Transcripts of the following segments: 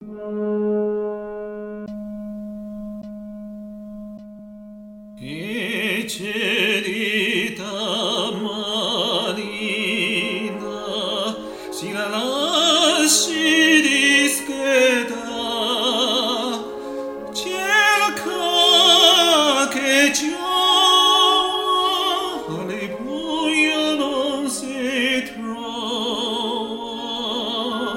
Ecerita marina, si la lasci discreta, cerca che giovane poi non si trova.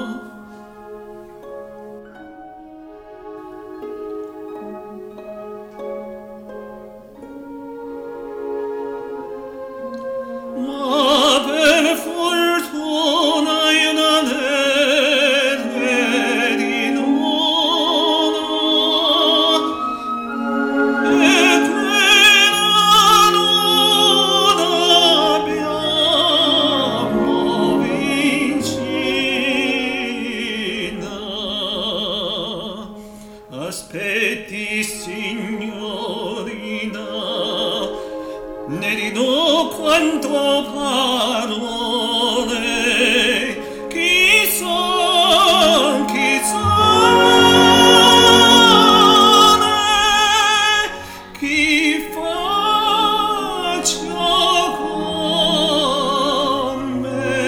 Ma per fortuna io non ero di nona, e quella nona abbiamo vicina. Aspetti, signorina, ne dirò quanto parole, chi son, chi faccia con me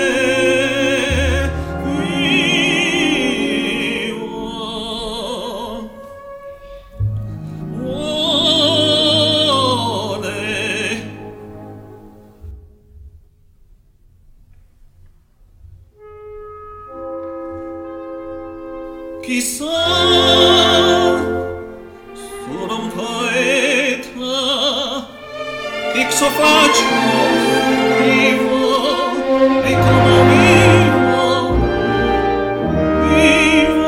chissà, sono un poeta, che cosa faccio? Vivo, e come vivo, vivo.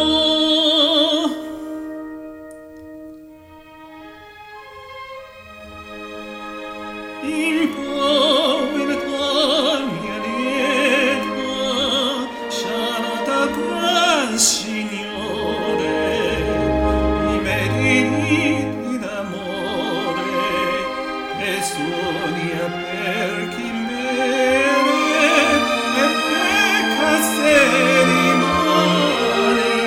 In povertà mia lieta, sciarata gran Signore, i meriti d'amore e sogna per chi mere e pecca se rimane.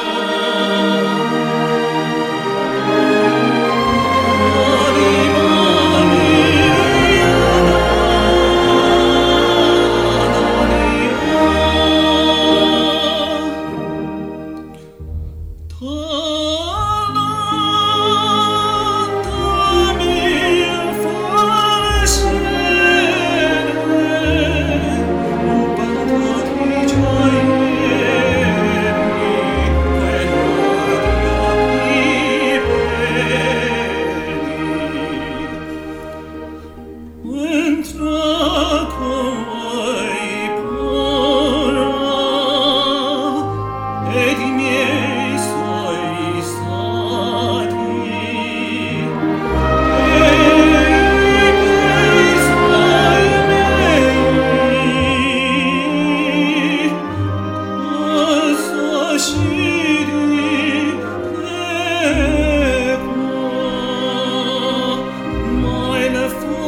Entra con voi pura, ed i miei suoi stati, e i miei suoi miei, assascini crepo, mai la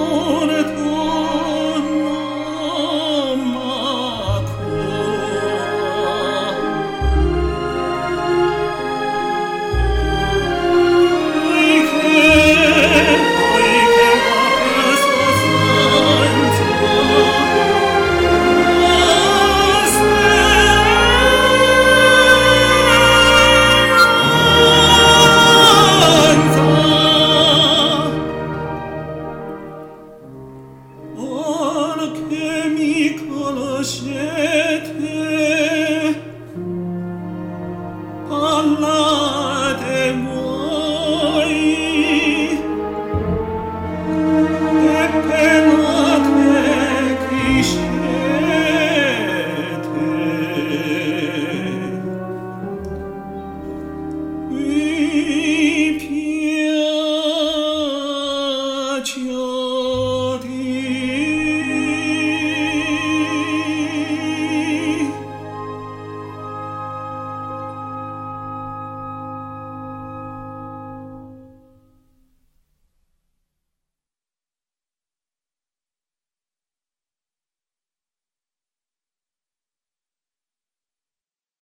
fortuna ora che mi conoscete